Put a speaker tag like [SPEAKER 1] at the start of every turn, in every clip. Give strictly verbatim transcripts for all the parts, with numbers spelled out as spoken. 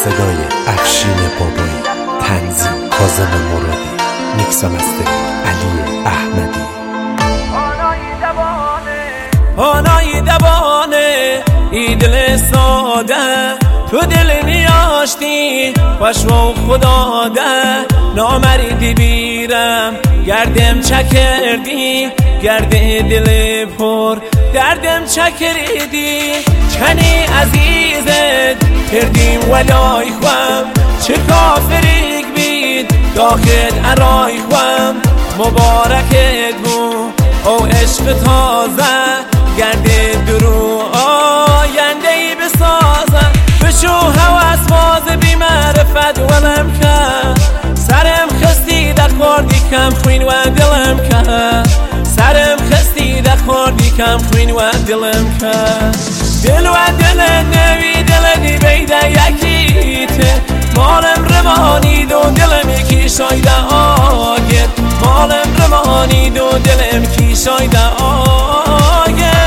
[SPEAKER 1] صدای افشین بابایی، تنظیم کاظم مرادی، میکس و مستر علی احمدی.
[SPEAKER 2] آنای دوانه ای دل ساده تو دل نیاشتی پشو خدا ده نامردی بیرم گردم چکردی گرده دل پر دردم چکردی چنی عزیزت کردیم ولای خوام چه کافریک بید داخل ارای خوام مبارکت بو او عشق تازه گرده درو آینده ای بسازم بشو هوس باز بی معرفت ولم که سرم خستی در خوردی کم خوین و دلم که سرم خستی در خوردی کم خوین و دلم که دل و دل نوی دل دی بیده یکیته مالم رمانی دو دلم یکی شایده آگه مالم رمانی دو دلم کی شایده آگه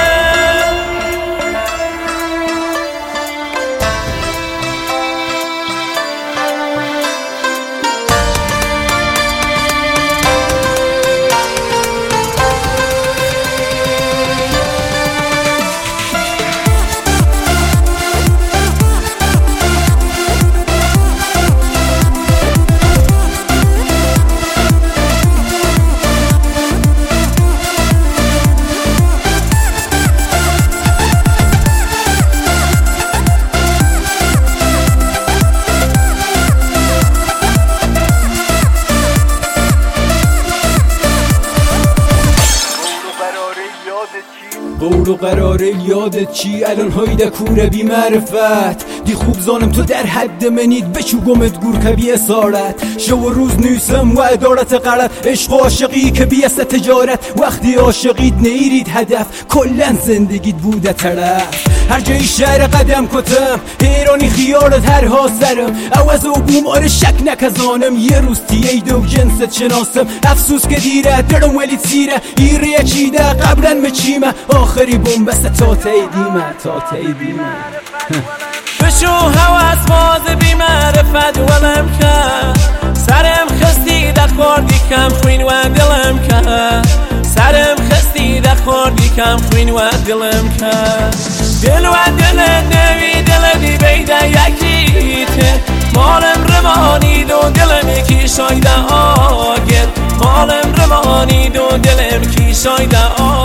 [SPEAKER 3] قول و قراره یادت چی الان هایده کوره بی معرفت دی خوب زانم تو در حد منید بچو گمت گور که بی اسارت شو و روز نیسم و ادارت غلط عشق و عاشقی که بی است تجارت وقتی عاشقید نیرید هدف کلن زندگیت بوده طرف هر جای شهر قدم کتم ایرانی خیارت هر ها سرم عوض و بومار شک نکزانم یه روز تیید و جنست شناسم افسوس که دیره درم ولی تیره ایره چیده قبرن مچیمه آخری بومبسته تا تیدیمه تا تیدیمه
[SPEAKER 2] بشو هوس باز بی معرفت ولم که سرم خستی در خوردی کم خوین و دلم که سرم خستی در خوردی کم خوین و دلم که دل و دل نوی دل دی بیده یکیته مالم رمانی دو دلم یکی شایده آگه مالم رمانی دو دلم کی شایده آگه